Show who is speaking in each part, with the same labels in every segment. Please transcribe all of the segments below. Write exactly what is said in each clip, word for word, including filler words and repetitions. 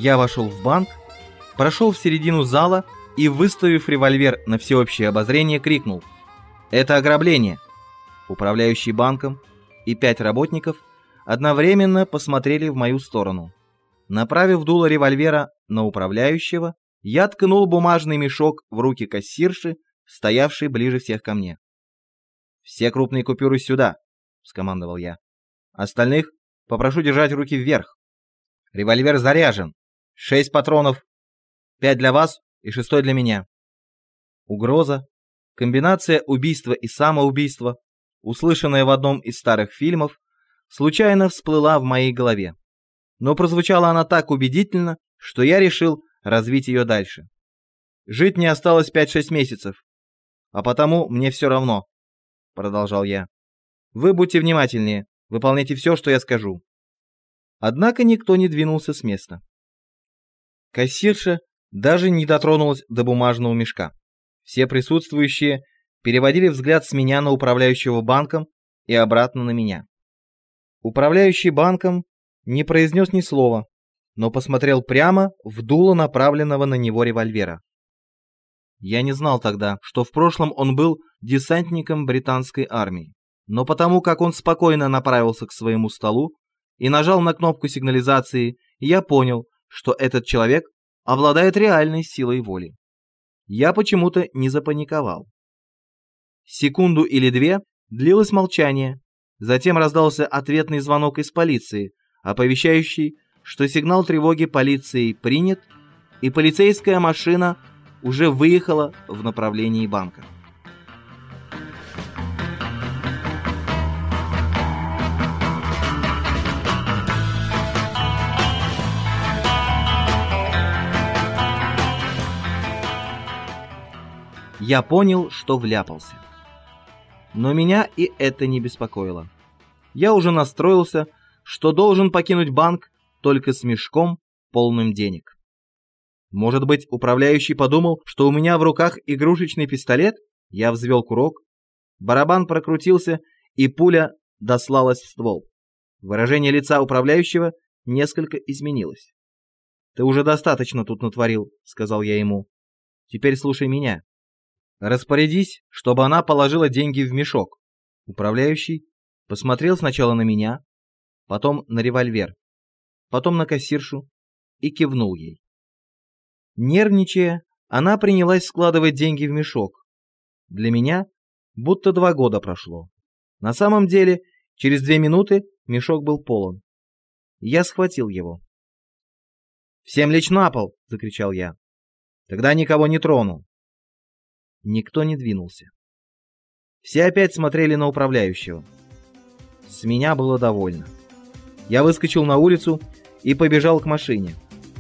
Speaker 1: Я вошел в банк, прошел в середину зала и, выставив револьвер на всеобщее обозрение, крикнул: «Это ограбление!». Управляющий банком и пять работников одновременно посмотрели в мою сторону. Направив дуло револьвера на управляющего, я ткнул бумажный мешок в руки кассирши, стоявшей ближе всех ко мне. «Все крупные купюры сюда!» — скомандовал я. «Остальных попрошу держать руки вверх. Револьвер заряжен. Шесть патронов. Пять для вас и шестой для меня». Угроза, комбинация убийства и самоубийства, услышанная в одном из старых фильмов, случайно всплыла в моей голове. Но прозвучала она так убедительно, что я решил развить ее дальше. «Жить мне осталось пять-шесть месяцев, а потому мне все равно», — продолжал я. «Вы будьте внимательнее, выполняйте все, что я скажу». Однако никто не двинулся с места. Кассирша даже не дотронулась до бумажного мешка. Все присутствующие переводили взгляд с меня на управляющего банком и обратно на меня. Управляющий банком не произнес ни слова, но посмотрел прямо в дуло направленного на него револьвера. Я не знал тогда, что в прошлом он был десантником британской армии, но потому как он спокойно направился к своему столу и нажал на кнопку сигнализации, я понял, что этот человек обладает реальной силой воли. Я почему-то не запаниковал. Секунду или две длилось молчание, затем раздался ответный звонок из полиции, оповещающий, что сигнал тревоги полиции принят, и полицейская машина уже выехала в направлении банка. Я понял, что вляпался. Но меня и это не беспокоило. Я уже настроился, что должен покинуть банк только с мешком, полным денег. Может быть, управляющий подумал, что у меня в руках игрушечный пистолет? Я взвел курок. Барабан прокрутился, и пуля дослалась в ствол. Выражение лица управляющего несколько изменилось. «Ты уже достаточно тут натворил», — сказал я ему. «Теперь слушай меня. Распорядись, чтобы она положила деньги в мешок». Управляющий посмотрел сначала на меня, потом на револьвер, потом на кассиршу и кивнул ей. Нервничая, она принялась складывать деньги в мешок. Для меня будто два года прошло. На самом деле, через две минуты мешок был полон. Я схватил его. «Всем лечь на пол!» — закричал я. «Тогда никого не трону». Никто не двинулся. Все опять смотрели на управляющего. С меня было довольно. Я выскочил на улицу и побежал к машине.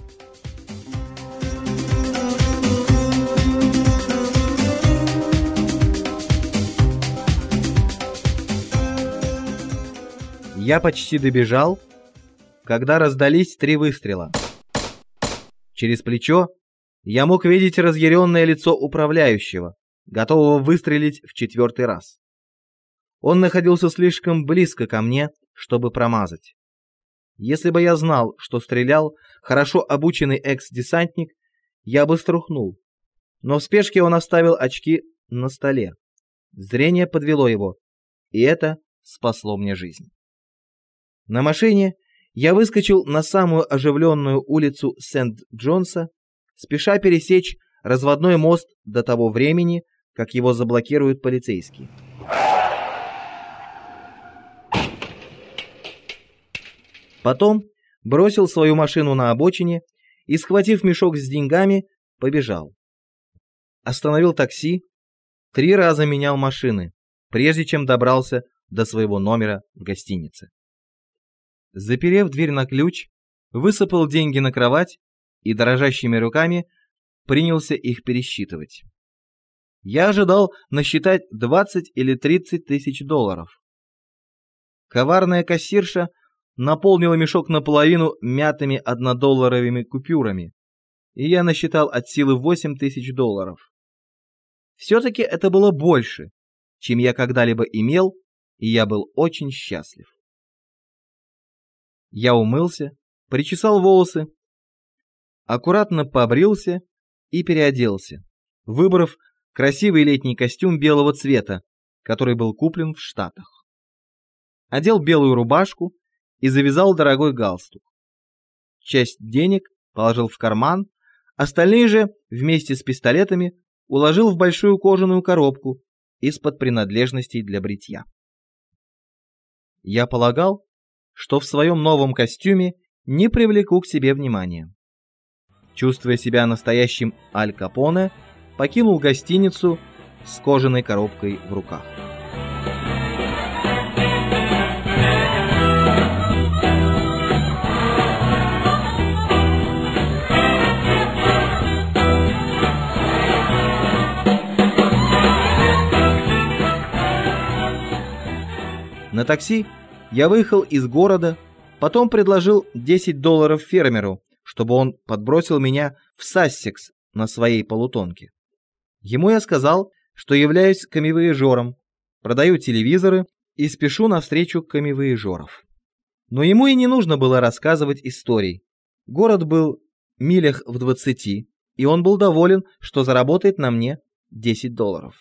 Speaker 1: Я почти добежал, когда раздались три выстрела. Через плечо я мог видеть разъяренное лицо управляющего, готового выстрелить в четвертый раз. Он находился слишком близко ко мне, чтобы промазать. Если бы я знал, что стрелял хорошо обученный экс-десантник, я бы струхнул. Но в спешке он оставил очки на столе. Зрение подвело его, и это спасло мне жизнь. На машине я выскочил на самую оживленную улицу Сент-Джонса, спеша пересечь разводной мост до того времени, как его заблокируют полицейские. Потом бросил свою машину на обочине и, схватив мешок с деньгами, побежал. Остановил такси, три раза менял машины, прежде чем добрался до своего номера в гостинице. Заперев дверь на ключ, высыпал деньги на кровать и дрожащими руками принялся их пересчитывать. Я ожидал насчитать двадцать или тридцать тысяч долларов. Коварная кассирша наполнила мешок наполовину мятыми однодолларовыми купюрами, и я насчитал от силы восемь тысяч долларов. Все-таки это было больше, чем я когда-либо имел, и я был очень счастлив. Я умылся, причесал волосы аккуратно побрился и переоделся, выбрав красивый летний костюм белого цвета, который был куплен в Штатах. Одел белую рубашку и завязал дорогой галстук. Часть денег положил в карман, остальные же вместе с пистолетами уложил в большую кожаную коробку из-под принадлежностей для бритья. Я полагал, что в своем новом костюме не привлеку к себе внимания. Чувствуя себя настоящим Аль Капоне, покинул гостиницу с кожаной коробкой в руках. На такси я выехал из города, потом предложил десять долларов фермеру, чтобы он подбросил меня в Сассекс на своей полутонке. Ему я сказал, что являюсь камевояжером, продаю телевизоры и спешу навстречу камевояжеров. Но ему и не нужно было рассказывать историй. Город был милях в двадцати, и он был доволен, что заработает на мне десять долларов.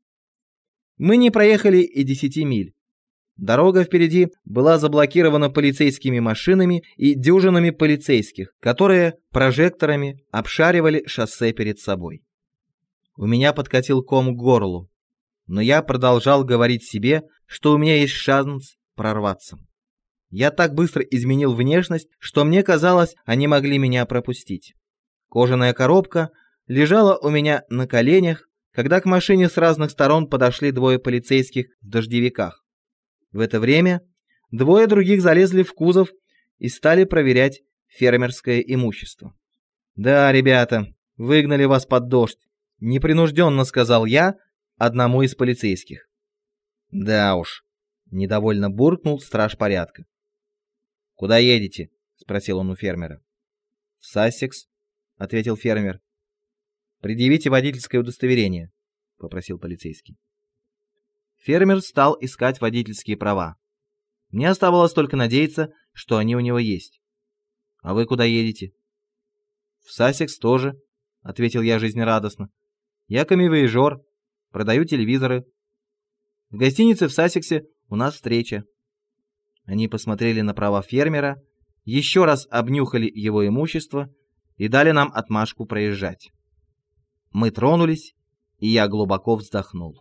Speaker 1: Мы не проехали и десяти миль. Дорога впереди была заблокирована полицейскими машинами и дюжинами полицейских, которые прожекторами обшаривали шоссе перед собой. У меня подкатил ком к горлу, но я продолжал говорить себе, что у меня есть шанс прорваться. Я так быстро изменил внешность, что мне казалось, они могли меня пропустить. Кожаная коробка лежала у меня на коленях, когда к машине с разных сторон подошли двое полицейских в дождевиках. В это время двое других залезли в кузов и стали проверять фермерское имущество. «Да, ребята, выгнали вас под дождь», — непринужденно сказал я одному из полицейских. «Да уж», — недовольно буркнул страж порядка. «Куда едете?» — спросил он у фермера. «В Сассекс», — ответил фермер. «Предъявите водительское удостоверение», — попросил полицейский. Фермер стал искать водительские права. Мне оставалось только надеяться, что они у него есть. «А вы куда едете?» «В Сассекс тоже», — ответил я жизнерадостно. «Я камевояжер, продаю телевизоры. В гостинице в Сассексе у нас встреча». Они посмотрели на права фермера, еще раз обнюхали его имущество и дали нам отмашку проезжать. Мы тронулись, и я глубоко вздохнул.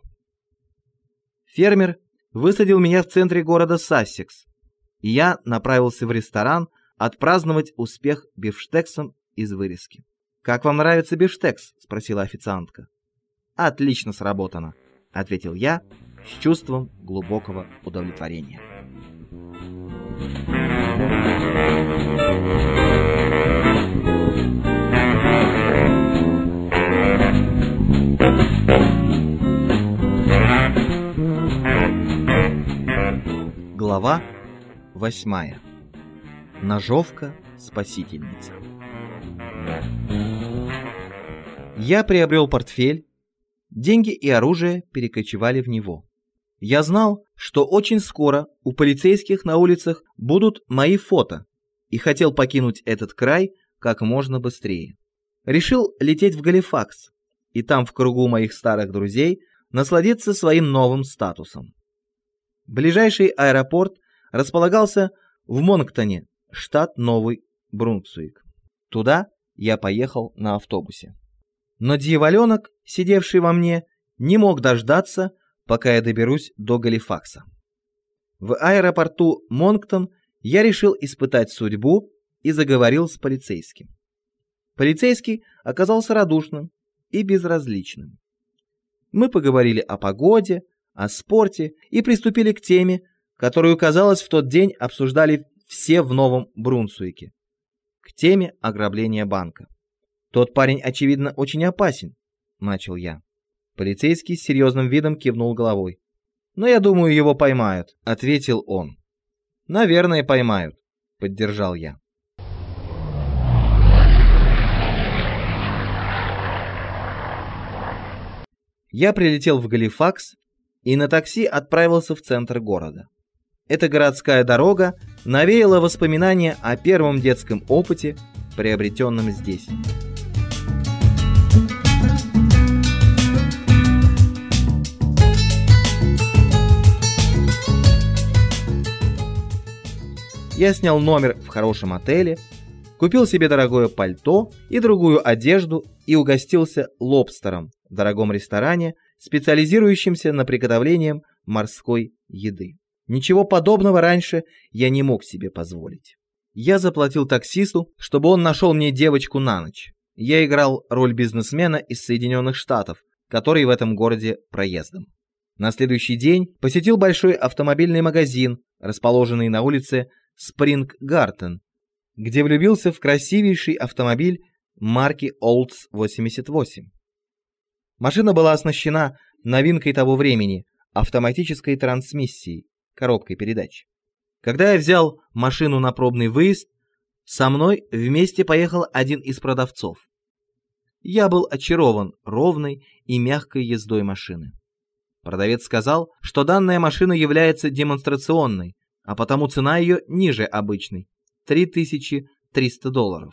Speaker 1: Фермер высадил меня в центре города Сассекс, и я направился в ресторан отпраздновать успех бифштексом из вырезки. «Как вам нравится бифштекс?» — спросила официантка. «Отлично сработано», — ответил я с чувством глубокого удовлетворения. Глава восьмая. Ножовка-спасительница. Я приобрел портфель, деньги и оружие перекочевали в него. Я знал, что очень скоро у полицейских на улицах будут мои фото, и хотел покинуть этот край как можно быстрее. Решил лететь в Галифакс, и там в кругу моих старых друзей насладиться своим новым статусом. Ближайший аэропорт располагался в Монктоне, штат Новый Брунсвик. Туда я поехал на автобусе. Но дьяволенок, сидевший во мне, не мог дождаться, пока я доберусь до Галифакса. В аэропорту Монктон я решил испытать судьбу и заговорил с полицейским. Полицейский оказался радушным и безразличным. Мы поговорили о погоде, о спорте и приступили к теме, которую, казалось, в тот день обсуждали все в Новом Брунсвике. К теме ограбления банка. «Тот парень, очевидно, очень опасен», — начал я. Полицейский с серьезным видом кивнул головой. «Но я думаю, его поймают», — ответил он. «Наверное, поймают», — поддержал я. Я прилетел в Галифакс и на такси отправился в центр города. Эта городская дорога навеяла воспоминания о первом детском опыте приобретенным здесь. Я снял номер в хорошем отеле, купил себе дорогое пальто и другую одежду и угостился лобстером в дорогом ресторане, специализирующемся на приготовлении морской еды. Ничего подобного раньше я не мог себе позволить. Я заплатил таксисту, чтобы он нашел мне девочку на ночь. Я играл роль бизнесмена из Соединенных Штатов, который в этом городе проездом. На следующий день посетил большой автомобильный магазин, расположенный на улице Спринг-Гартен, где влюбился в красивейший автомобиль марки Олдс восемьдесят восемь. Машина была оснащена новинкой того времени – автоматической трансмиссией, коробкой передач. Когда я взял машину на пробный выезд, со мной вместе поехал один из продавцов. Я был очарован ровной и мягкой ездой машины. Продавец сказал, что данная машина является демонстрационной, а потому цена ее ниже обычной – три тысячи триста долларов.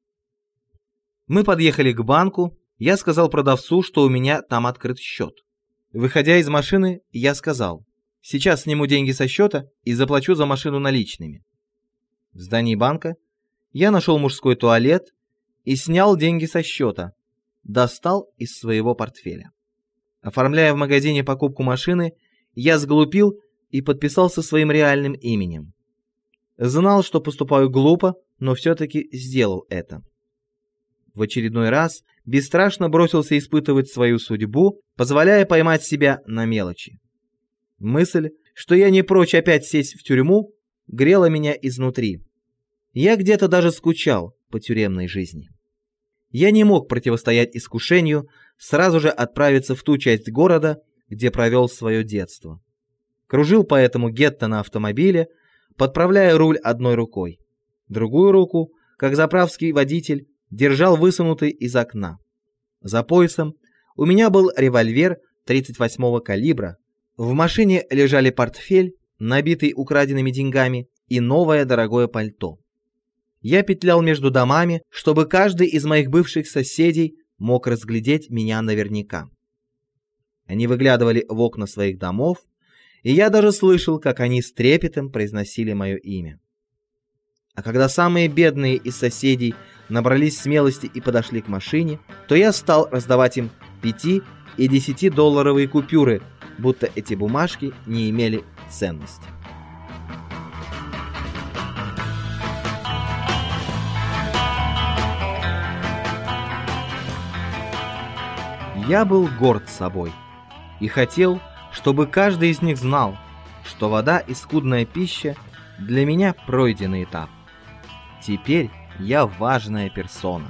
Speaker 1: Мы подъехали к банку, я сказал продавцу, что у меня там открыт счет. Выходя из машины, я сказал: сейчас сниму деньги со счета и заплачу за машину наличными. В здании банка я нашел мужской туалет и снял деньги со счета, достал из своего портфеля. Оформляя в магазине покупку машины, я сглупил и подписался своим реальным именем. Знал, что поступаю глупо, но все-таки сделал это. В очередной раз бесстрашно бросился испытывать свою судьбу, позволяя поймать себя на мелочи. Мысль, что я не прочь опять сесть в тюрьму, грела меня изнутри. Я где-то даже скучал по тюремной жизни. Я не мог противостоять искушению сразу же отправиться в ту часть города, где провел свое детство. Кружил по этому гетто на автомобиле, подправляя руль одной рукой. Другую руку, как заправский водитель, держал высунутый из окна. За поясом у меня был револьвер тридцать восьмого калибра, в машине лежали портфель, набитый украденными деньгами, и новое дорогое пальто. Я петлял между домами, чтобы каждый из моих бывших соседей мог разглядеть меня наверняка. Они выглядывали в окна своих домов, и я даже слышал, как они с трепетом произносили мое имя. А когда самые бедные из соседей набрались смелости и подошли к машине, то я стал раздавать им пяти- и десятидолларовые купюры, будто эти бумажки не имели ценности. Я был горд собой и хотел, чтобы каждый из них знал, что вода и скудная пища для меня пройденный этап. Теперь я важная персона.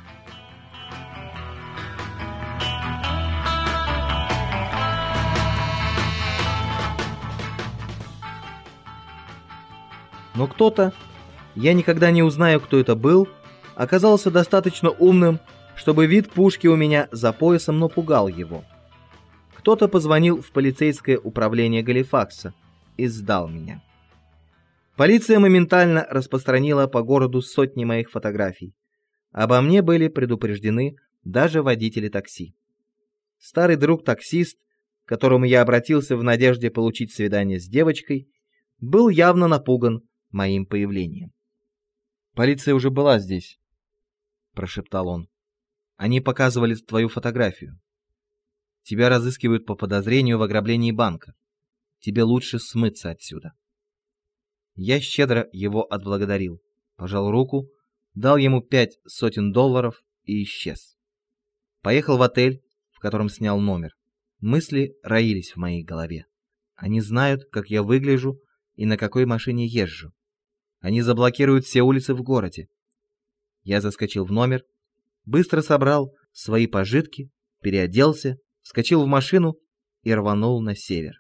Speaker 1: Но кто-то, я никогда не узнаю, кто это был, оказался достаточно умным, чтобы вид пушки у меня за поясом напугал его. Кто-то позвонил в полицейское управление Галифакса и сдал меня. Полиция моментально распространила по городу сотни моих фотографий. Обо мне были предупреждены даже водители такси. Старый друг-таксист, к которому я обратился в надежде получить свидание с девочкой, был явно напуган моим появлением. «Полиция уже была здесь», — прошептал он. «Они показывали твою фотографию. Тебя разыскивают по подозрению в ограблении банка. Тебе лучше смыться отсюда». Я щедро его отблагодарил, пожал руку, дал ему пять сотен долларов и исчез. Поехал в отель, в котором снял номер. Мысли роились в моей голове. Они знают, как я выгляжу и на какой машине езжу. Они заблокируют все улицы в городе. Я заскочил в номер, быстро собрал свои пожитки, переоделся, вскочил в машину и рванул на север.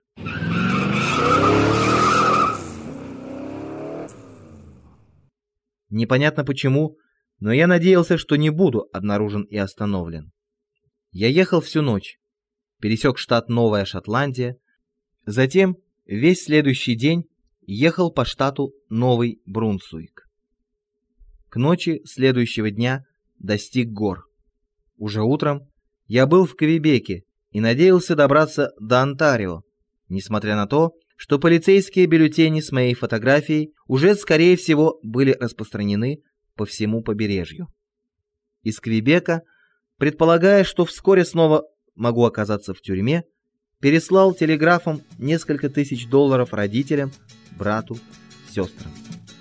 Speaker 1: Непонятно почему, но я надеялся, что не буду обнаружен и остановлен. Я ехал всю ночь, пересек штат Новая Шотландия, затем весь следующий день ехал по штату Новый Брунсвик. К ночи следующего дня достиг гор. Уже утром я был в Квебеке и надеялся добраться до Онтарио, несмотря на то, что полицейские бюллетени с моей фотографией уже, скорее всего, были распространены по всему побережью. Из Квебека, предполагая, что вскоре снова могу оказаться в тюрьме, переслал телеграфом несколько тысяч долларов родителям, брату, сестрам.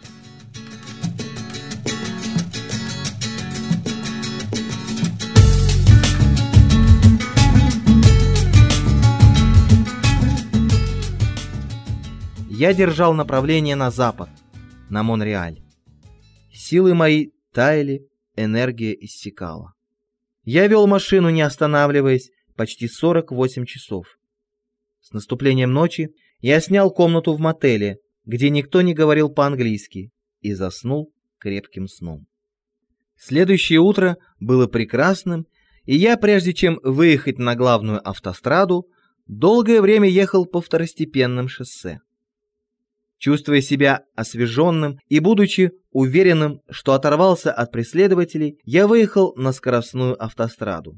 Speaker 1: Я держал направление на запад, на Монреаль. Силы мои таяли, энергия иссякала. Я вел машину, не останавливаясь, почти сорок восемь часов. С наступлением ночи я снял комнату в мотеле, где никто не говорил по-английски, и заснул крепким сном. Следующее утро было прекрасным, и я, прежде чем выехать на главную автостраду, долгое время ехал по второстепенным шоссе. Чувствуя себя освеженным и будучи уверенным, что оторвался от преследователей, я выехал на скоростную автостраду.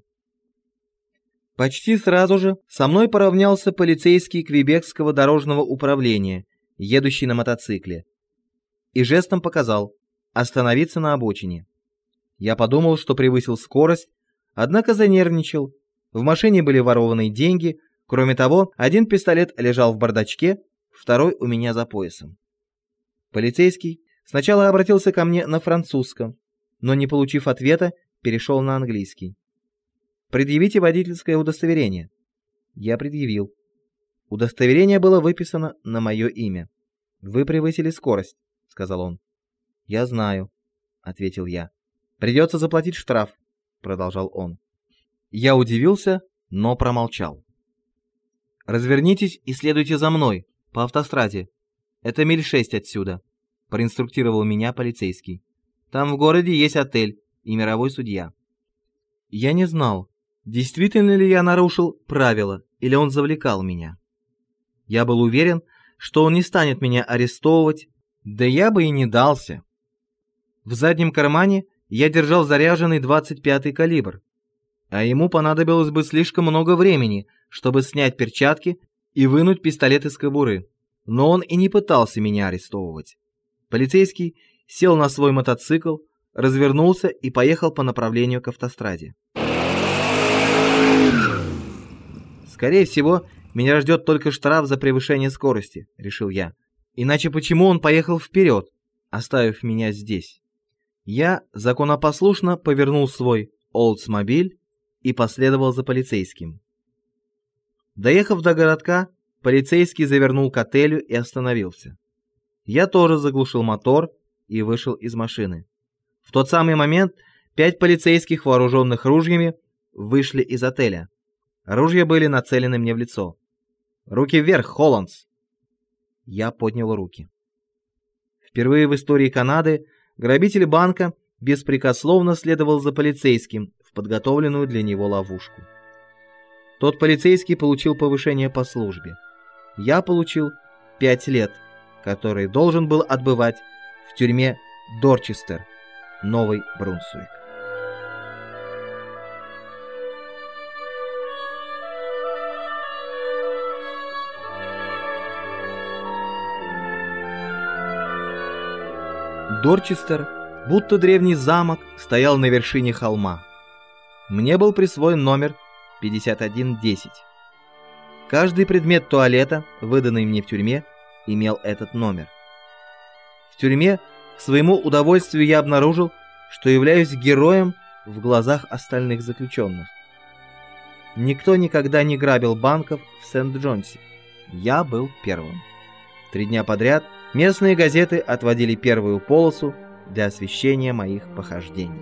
Speaker 1: Почти сразу же со мной поравнялся полицейский Квебекского дорожного управления, едущий на мотоцикле, и жестом показал остановиться на обочине. Я подумал, что превысил скорость, однако занервничал. В машине были ворованные деньги, кроме того, один пистолет лежал в бардачке, второй у меня за поясом. Полицейский сначала обратился ко мне на французском, но, не получив ответа, перешел на английский. «Предъявите водительское удостоверение». Я предъявил. Удостоверение было выписано на мое имя. «Вы превысили скорость», — сказал он. «Я знаю», — ответил я. «Придется заплатить штраф», — продолжал он. Я удивился, но промолчал. «Развернитесь и следуйте за мной по автостраде. Это миль шесть отсюда», — проинструктировал меня полицейский. «Там в городе есть отель и мировой судья». Я не знал, действительно ли я нарушил правила или он завлекал меня. Я был уверен, что он не станет меня арестовывать, да я бы и не дался. В заднем кармане я держал заряженный двадцать пятый калибр, а ему понадобилось бы слишком много времени, чтобы снять перчатки и вынуть пистолет из кобуры. Но он и не пытался меня арестовывать. Полицейский сел на свой мотоцикл, развернулся и поехал по направлению к автостраде. «Скорее всего, меня ждет только штраф за превышение скорости», — решил я. «Иначе почему он поехал вперед, оставив меня здесь?» Я законопослушно повернул свой Oldsmobile и последовал за полицейским. Доехав до городка, полицейский завернул к отелю и остановился. Я тоже заглушил мотор и вышел из машины. В тот самый момент пять полицейских, вооруженных ружьями, вышли из отеля. Ружья были нацелены мне в лицо. «Руки вверх, Холландс!» Я поднял руки. Впервые в истории Канады грабитель банка беспрекословно следовал за полицейским в подготовленную для него ловушку. Тот полицейский получил повышение по службе. Я получил пять лет, которые должен был отбывать в тюрьме Дорчестер, Новый Брунсвик. Дорчестер, будто древний замок, стоял на вершине холма. Мне был присвоен номер пятьдесят один десять. Каждый предмет туалета, выданный мне в тюрьме, имел этот номер. В тюрьме, к своему удовольствию, я обнаружил, что являюсь героем в глазах остальных заключенных. Никто никогда не грабил банков в Сент-Джонсе. Я был первым. Три дня подряд местные газеты отводили первую полосу для освещения моих похождений.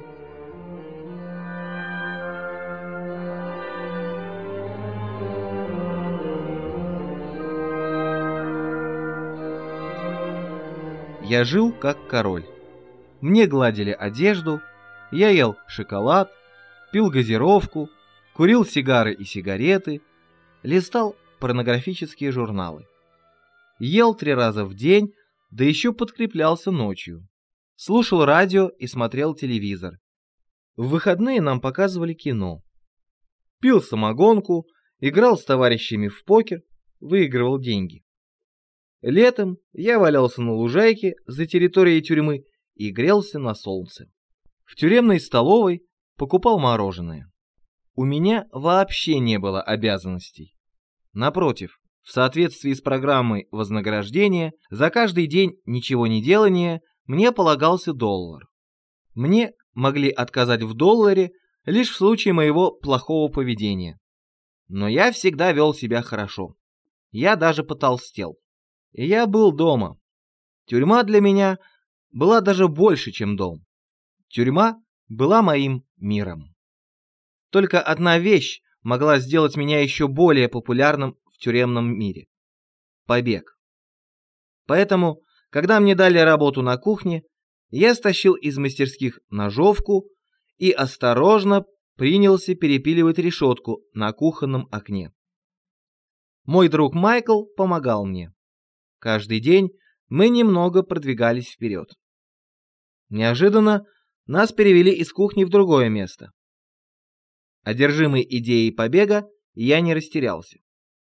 Speaker 1: Я жил как король. Мне гладили одежду, я ел шоколад, пил газировку, курил сигары и сигареты, листал порнографические журналы. Ел три раза в день, да еще подкреплялся ночью. слушал радио и смотрел телевизор. В выходные нам показывали кино. Пил самогонку, играл с товарищами в покер, выигрывал деньги. Летом я валялся на лужайке за территорией тюрьмы и грелся на солнце. В тюремной столовой покупал мороженое. У меня вообще не было обязанностей. Напротив, в соответствии с программой вознаграждения, за каждый день ничего не делания мне полагался доллар. Мне могли отказать в долларе лишь в случае моего плохого поведения. Но я всегда вел себя хорошо. Я даже потолстел. И я был дома. Тюрьма для меня была даже больше, чем дом. Тюрьма была моим миром. Только одна вещь могла сделать меня еще более популярным в тюремном мире – побег. Поэтому, когда мне дали работу на кухне, я стащил из мастерских ножовку и осторожно принялся перепиливать решетку на кухонном окне. Мой друг Майкл помогал мне. Каждый день мы немного продвигались вперед. Неожиданно нас перевели из кухни в другое место. Одержимый идеей побега, я не растерялся.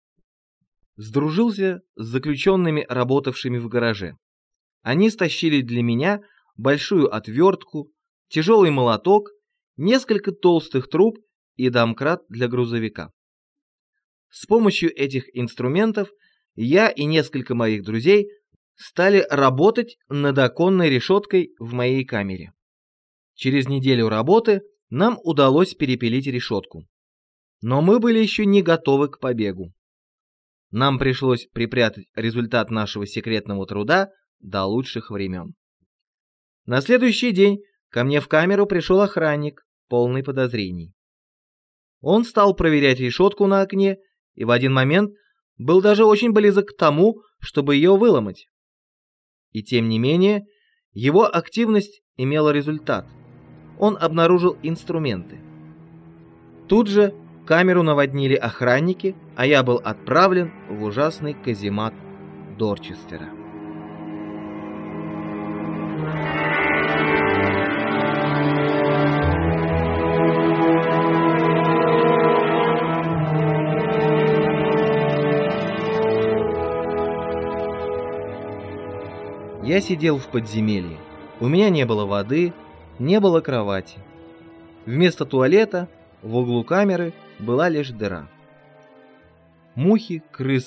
Speaker 1: Сдружился с заключенными, работавшими в гараже. Они стащили для меня большую отвертку, тяжелый молоток, несколько толстых труб и домкрат для грузовика. С помощью этих инструментов я и несколько моих друзей стали работать над оконной решеткой в моей камере. Через неделю работы нам удалось перепилить решетку. Но мы были еще не готовы к побегу. Нам пришлось припрятать результат нашего секретного труда до лучших времен. На следующий день ко мне в камеру пришел охранник, полный подозрений. Он стал проверять решетку на окне и в один момент был даже очень близок к тому, чтобы ее выломать. И тем не менее, его активность имела результат. Он обнаружил инструменты. Тут же камеру наводнили охранники, а я был отправлен в ужасный каземат Дорчестера. Я сидел в подземелье. У меня не было воды, не было кровати. Вместо туалета в углу камеры была лишь дыра. Мухи, крысы